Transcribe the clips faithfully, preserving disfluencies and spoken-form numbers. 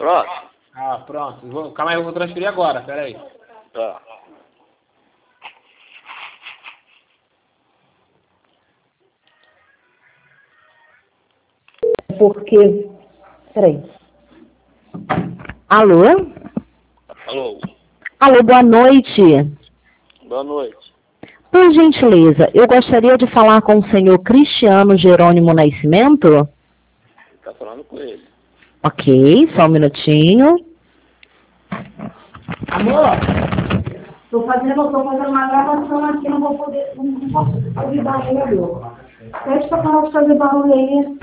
Pronto. Ah, pronto. Vou, calma aí, eu vou transferir agora, peraí. Tá. Porque... Peraí. Alô? Alô. Alô, boa noite. Boa noite. Por gentileza, eu gostaria de falar com o senhor Cristiano Jerônimo Nascimento. Tá falando com ele. Ok, só um minutinho. Amor, tô fazendo, tô fazendo uma gravação aqui, não vou poder, não, não posso ouvir barulho. Pede pra parar de fazer barulho aí.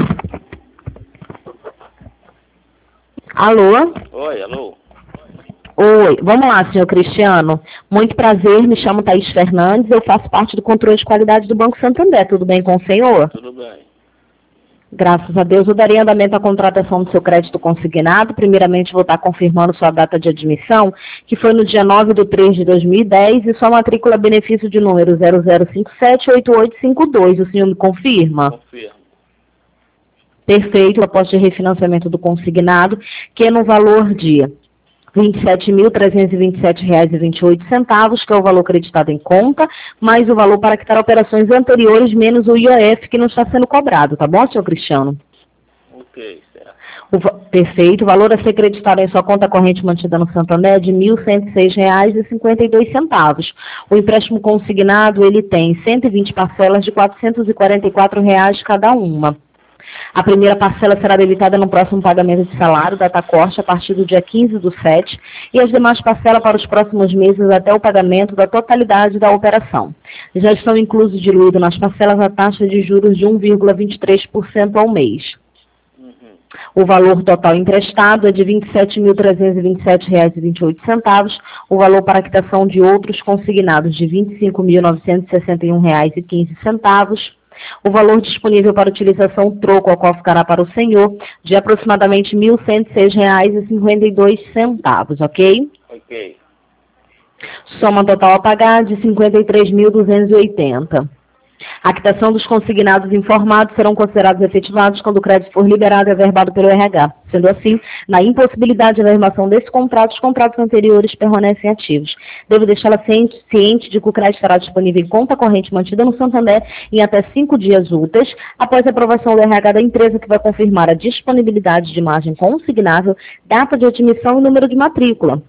Alô? Oi, alô. Oi, vamos lá, senhor Cristiano. Muito prazer, me chamo Thaís Fernandes, eu faço parte do controle de qualidade do Banco Santander. Tudo bem com o senhor? Tudo bem. Graças a Deus, eu daria andamento à contratação do seu crédito consignado. Primeiramente, vou estar confirmando sua data de admissão, que foi no dia nove de três de dois mil e dez, e sua matrícula benefício de número zero zero cinco sete oito oito cinco dois. O senhor me confirma? Confirmo. Perfeito, proposta de refinanciamento do consignado, que é no valor de vinte e sete mil trezentos e vinte e sete reais e vinte e oito centavos, que é o valor acreditado em conta, mais o valor para quitar operações anteriores, menos o I O F que não está sendo cobrado, tá bom, senhor Cristiano? Ok, certo. O, perfeito, o valor a ser acreditado em sua conta corrente mantida no Santander é de mil cento e seis reais e cinquenta e dois centavos. O empréstimo consignado, ele tem cento e vinte parcelas de quatrocentos e quarenta e quatro reais cada uma. A primeira parcela será debitada no próximo pagamento de salário, data corte, a partir do dia quinze do sete, e as demais parcelas para os próximos meses até o pagamento da totalidade da operação. Já estão inclusos e diluídos nas parcelas a taxa de juros de um vírgula vinte e três por cento ao mês. Uhum. O valor total emprestado é de vinte e sete mil trezentos e vinte e sete reais e vinte e oito centavos, o valor para quitação de outros consignados de vinte e cinco mil novecentos e sessenta e um reais e quinze centavos. O valor disponível para utilização troco, ao qual ficará para o senhor, de aproximadamente mil cento e seis reais e cinquenta e dois centavos, ok? Ok. Soma total a pagar de cinquenta e três mil duzentos e oitenta. A quitação dos consignados informados serão considerados efetivados quando o crédito for liberado e averbado pelo R H. Sendo assim, na impossibilidade de averbação desse contrato, os contratos anteriores permanecem ativos. Devo deixá-la ciente, ciente de que o crédito estará disponível em conta corrente mantida no Santander em até cinco dias úteis, após a aprovação do R H da empresa, que vai confirmar a disponibilidade de margem consignável, data de admissão e número de matrícula.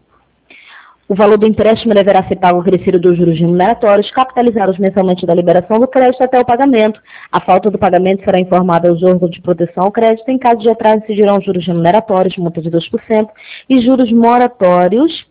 O valor do empréstimo deverá ser pago acrescido dos juros remuneratórios, capitalizados mensalmente da liberação do crédito até o pagamento. A falta do pagamento será informada aos órgãos de proteção ao crédito. Em caso de atraso, incidirão juros remuneratórios, multa de dois por cento, e juros moratórios,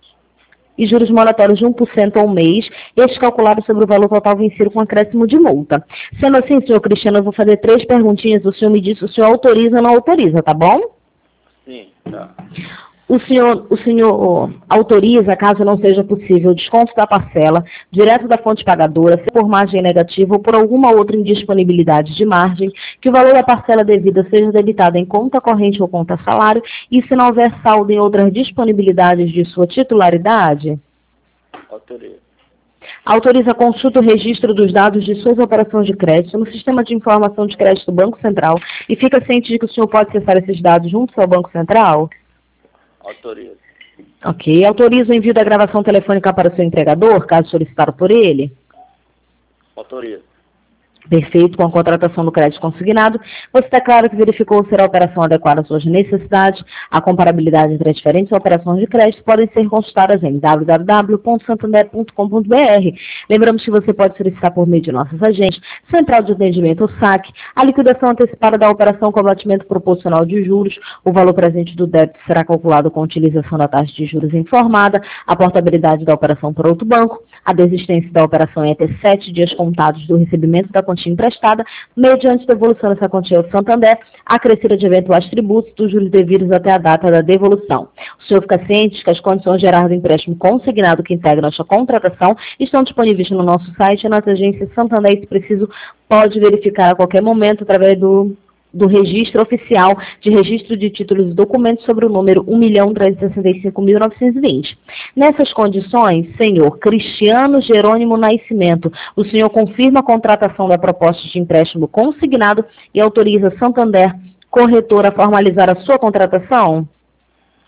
e juros moratórios de um por cento ao mês, este calculado sobre o valor total vencido com acréscimo de multa. Sendo assim, senhor Cristiano, eu vou fazer três perguntinhas. O senhor me diz se o senhor autoriza ou não autoriza, tá bom? Sim, tá. O senhor, o senhor autoriza, caso não seja possível, o desconto da parcela direto da fonte pagadora, se por margem negativa ou por alguma outra indisponibilidade de margem, que o valor da parcela devida seja debitado em conta corrente ou conta salário, e se não houver saldo em outras disponibilidades de sua titularidade? Autoriza. Autoriza a consulta o registro dos dados de suas operações de crédito no Sistema de Informação de Crédito do Banco Central e fica ciente de que o senhor pode acessar esses dados junto ao Banco Central? Autoriza. Ok. Autoriza o envio da gravação telefônica para o seu entregador, caso solicitado por ele? Autoriza. Perfeito, com a contratação do crédito consignado, você está claro que verificou se a operação adequada às suas necessidades. A comparabilidade entre as diferentes operações de crédito podem ser consultadas em w w w ponto santander ponto com ponto b r. Lembramos que você pode solicitar por meio de nossos agentes, Central de Atendimento ou S A C, a liquidação antecipada da operação com abatimento proporcional de juros. O valor presente do débito será calculado com a utilização da taxa de juros informada, a portabilidade da operação para outro banco, a desistência da operação em até sete dias contados do recebimento da quantia emprestada, mediante devolução dessa quantia ao Santander, acrescida de eventuais tributos dos juros devidos até a data da devolução. O senhor fica ciente que as condições gerais do empréstimo consignado que integram esta contratação estão disponíveis no nosso site e na nossa agência Santander, e, se preciso, pode verificar a qualquer momento através do do registro oficial de registro de títulos e documentos sobre o número um milhão trezentos e sessenta e cinco mil novecentos e vinte. Nessas condições, senhor Cristiano Jerônimo Nascimento, o senhor confirma a contratação da proposta de empréstimo consignado e autoriza Santander, corretora, a formalizar a sua contratação?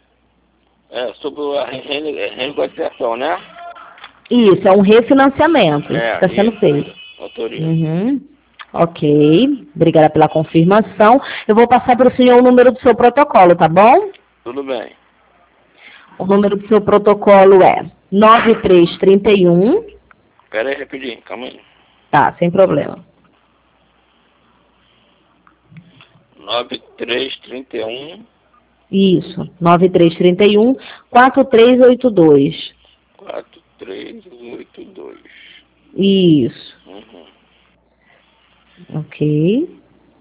É, sobre a rene- renegociação, né? Isso, é um refinanciamento É, que está sendo isso. feito. Autorizo. Uhum. Ok, obrigada pela confirmação. Eu vou passar para o senhor o número do seu protocolo, tá bom? Tudo bem. O número do seu protocolo é nove três três um. Pera aí, rapidinho, calma aí. Tá, sem problema. nove três três um, Isso, nove três três um, quatro três oito dois. quatro três oito dois. Isso, Uhum. ok.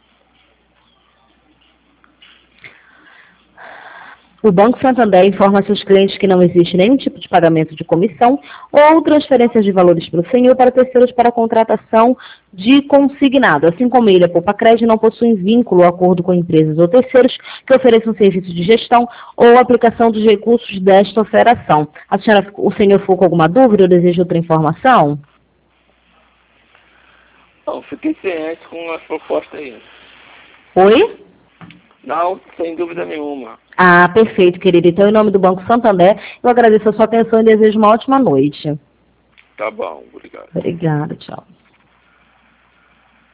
O Banco Santander informa a seus clientes que não existe nenhum tipo de pagamento de comissão ou transferência de valores para o senhor para terceiros para contratação de consignado. Assim como ele, a Poupa Crédito, não possui vínculo ou acordo com empresas ou terceiros que ofereçam serviços de gestão ou aplicação dos recursos desta operação. A senhora, o senhor ficou com alguma dúvida ou deseja outra informação? Não, fiquei ciente com as propostas aí. Oi? Não, sem dúvida nenhuma. Ah, perfeito, querido. Então, em nome do Banco Santander, eu agradeço a sua atenção e desejo uma ótima noite. Tá bom, obrigado. Obrigada, tchau.